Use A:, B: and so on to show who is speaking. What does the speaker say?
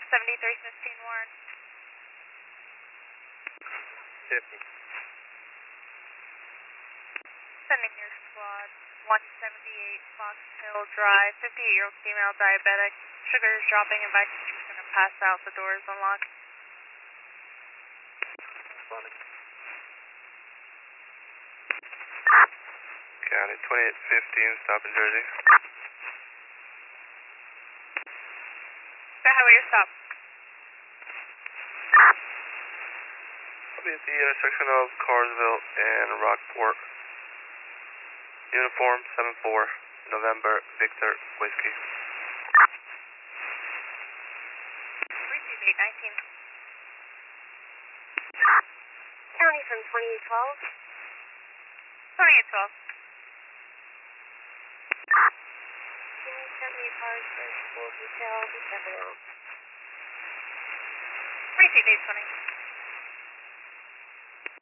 A: 7315 Warren.
B: 50.
A: Sending your squad. 178 Fox Hill Drive. 58-year-old female diabetic. Sugar is dropping and she's going to pass out. The door is unlocked.
B: Responding. County 2815, stop in Jersey.
A: So how about your stop?
B: I'll be at the intersection of Carsville and Rockport. Uniform 74, November, Victor, Whiskey.
A: Receive 819.
C: County from 2812.
A: 2812.
C: Give me 78 cars for full detail, be 7 out.
A: Receive 820.